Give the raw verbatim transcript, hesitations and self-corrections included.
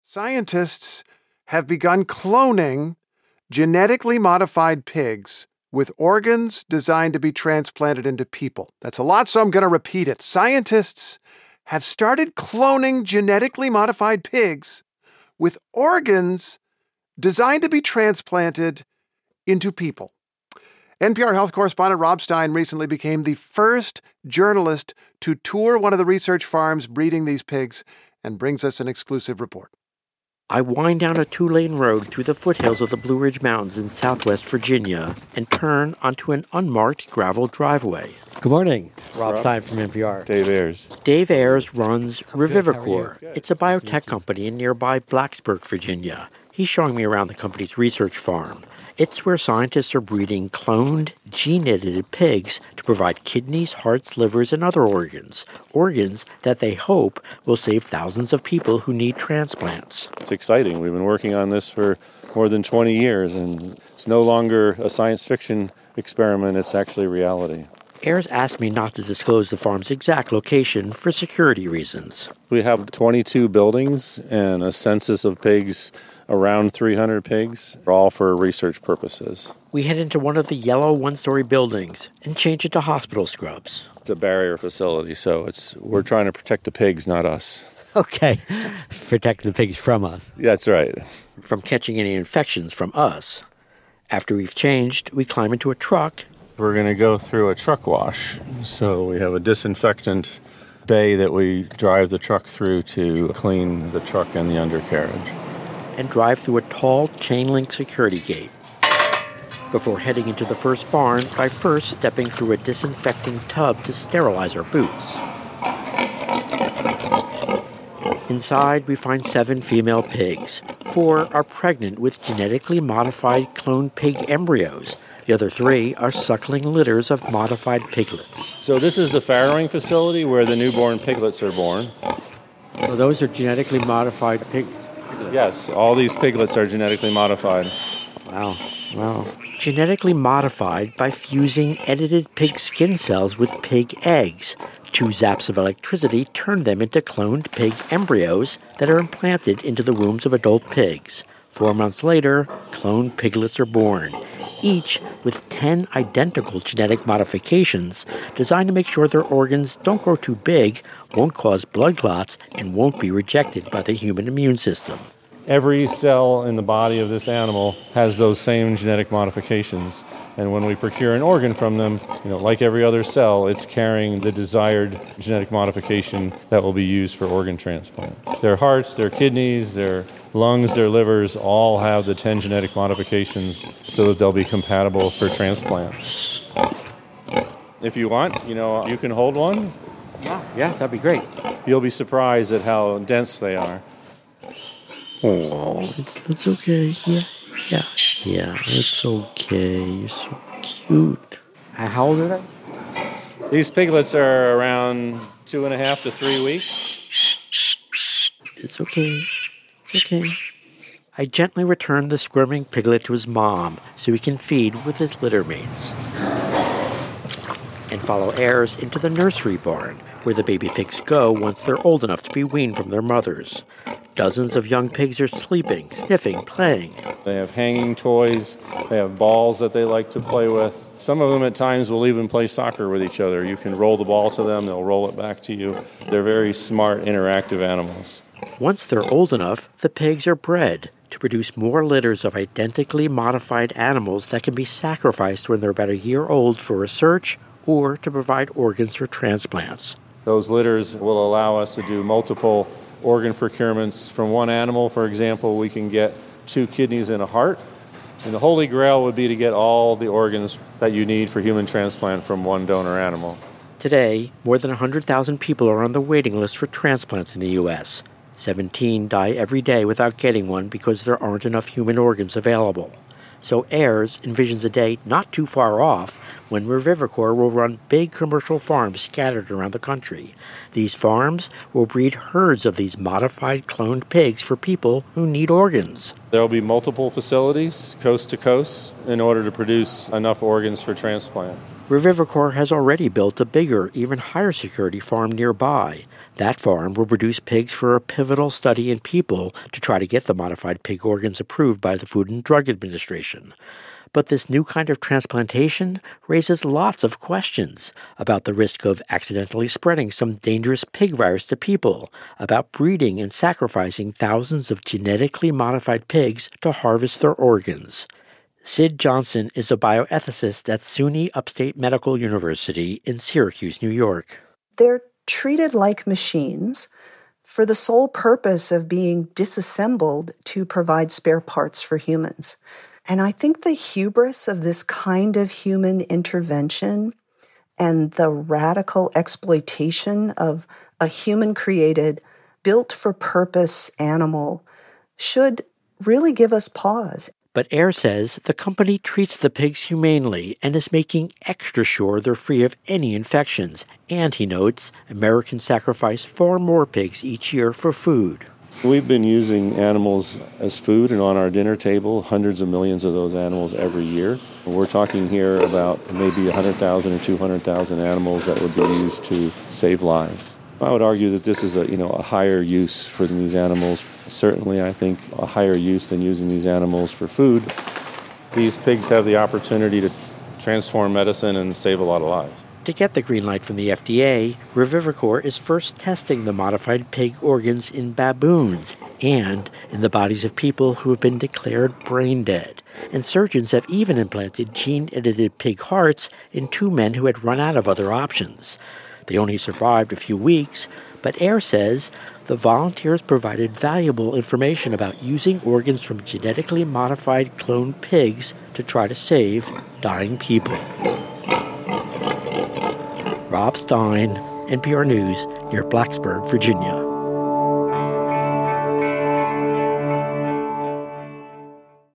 Scientists have begun cloning genetically modified pigs with organs designed to be transplanted into people. That's a lot, so I'm going to repeat it. Scientists have started cloning genetically modified pigs with organs designed to be transplanted into people. N P R health correspondent Rob Stein recently became the first journalist to tour one of the research farms breeding these pigs and brings us an exclusive report. I wind down a two-lane road through the foothills of the Blue Ridge Mountains in southwest Virginia and turn onto an unmarked gravel driveway. Good morning. Rob Stein from N P R. Dave Ayers. Dave Ayers runs Revivicor. It's a biotech company in nearby Blacksburg, Virginia. He's showing me around the company's research farm. It's where scientists are breeding cloned, gene-edited pigs to provide kidneys, hearts, livers, and other organs. Organs that they hope will save thousands of people who need transplants. It's exciting. We've been working on this for more than twenty years, and it's no longer a science fiction experiment. It's actually reality. Ayers asked me not to disclose the farm's exact location for security reasons. We have twenty-two buildings and a census of pigs, around three hundred pigs, all for research purposes. We head into one of the yellow one-story buildings and change it to hospital scrubs. It's a barrier facility, so it's we're trying to protect the pigs, not us. Okay. Protect the pigs from us. That's right. From catching any infections from us. After we've changed, we climb into a truck. We're going to go through a truck wash. So we have a disinfectant bay that we drive the truck through to clean the truck and the undercarriage. And drive through a tall chain-link security gate before heading into the first barn by first stepping through a disinfecting tub to sterilize our boots. Inside, we find seven female pigs. Four are pregnant with genetically modified cloned pig embryos. The other three are suckling litters of modified piglets. So this is the farrowing facility where the newborn piglets are born. So those are genetically modified pigs? Yes, all these piglets are genetically modified. Wow, wow. Genetically modified by fusing edited pig skin cells with pig eggs. Two zaps of electricity turn them into cloned pig embryos that are implanted into the wombs of adult pigs. Four months later, cloned piglets are born, each with ten identical genetic modifications designed to make sure their organs don't grow too big, won't cause blood clots, and won't be rejected by the human immune system. Every cell in the body of this animal has those same genetic modifications. And when we procure an organ from them, you know, like every other cell, it's carrying the desired genetic modification that will be used for organ transplant. Their hearts, their kidneys, their lungs, their livers all have the ten genetic modifications so that they'll be compatible for transplant. If you want, you know, you can hold one. Yeah, yeah, that'd be great. You'll be surprised at how dense they are. Oh, it's, it's okay. Yeah, yeah, yeah, it's okay. You're so cute. How old are they? These piglets are around two and a half to three weeks. It's okay. It's okay. I gently return the squirming piglet to his mom so he can feed with his litter mates. And follow Ayers into the nursery barn, where the baby pigs go once they're old enough to be weaned from their mothers. Dozens of young pigs are sleeping, sniffing, playing. They have hanging toys. They have balls that they like to play with. Some of them at times will even play soccer with each other. You can roll the ball to them, they'll roll it back to you. They're very smart, interactive animals. Once they're old enough, the pigs are bred to produce more litters of identically modified animals that can be sacrificed when they're about a year old for research or to provide organs for transplants. Those litters will allow us to do multiple organ procurements from one animal. For example, we can get two kidneys and a heart. And the holy grail would be to get all the organs that you need for human transplant from one donor animal. Today, more than one hundred thousand people are on the waiting list for transplants in the U S seventeen die every day without getting one because there aren't enough human organs available. So Ayers envisions a day not too far off when Revivicor will run big commercial farms scattered around the country. These farms will breed herds of these modified cloned pigs for people who need organs. There will be multiple facilities, coast to coast, in order to produce enough organs for transplant. Revivicor has already built a bigger, even higher security farm nearby. That farm will produce pigs for a pivotal study in people to try to get the modified pig organs approved by the Food and Drug Administration. But this new kind of transplantation raises lots of questions about the risk of accidentally spreading some dangerous pig virus to people, about breeding and sacrificing thousands of genetically modified pigs to harvest their organs. Sid Johnson is a bioethicist at SUNY Upstate Medical University in Syracuse, New York. They're treated like machines for the sole purpose of being disassembled to provide spare parts for humans. And I think the hubris of this kind of human intervention and the radical exploitation of a human-created, built-for-purpose animal should really give us pause. But Eyre says the company treats the pigs humanely and is making extra sure they're free of any infections. And, he notes, Americans sacrifice far more pigs each year for food. We've been using animals as food and on our dinner table, hundreds of millions of those animals every year. We're talking here about maybe one hundred thousand or two hundred thousand animals that would be used to save lives. I would argue that this is a, you know, a higher use for these animals. Certainly, I think a higher use than using these animals for food. These pigs have the opportunity to transform medicine and save a lot of lives. To get the green light from the F D A, Revivicor is first testing the modified pig organs in baboons and in the bodies of people who have been declared brain dead. And surgeons have even implanted gene-edited pig hearts in two men who had run out of other options. They only survived a few weeks, but Eyre says the volunteers provided valuable information about using organs from genetically modified cloned pigs to try to save dying people. Rob Stein, N P R News, near Blacksburg, Virginia.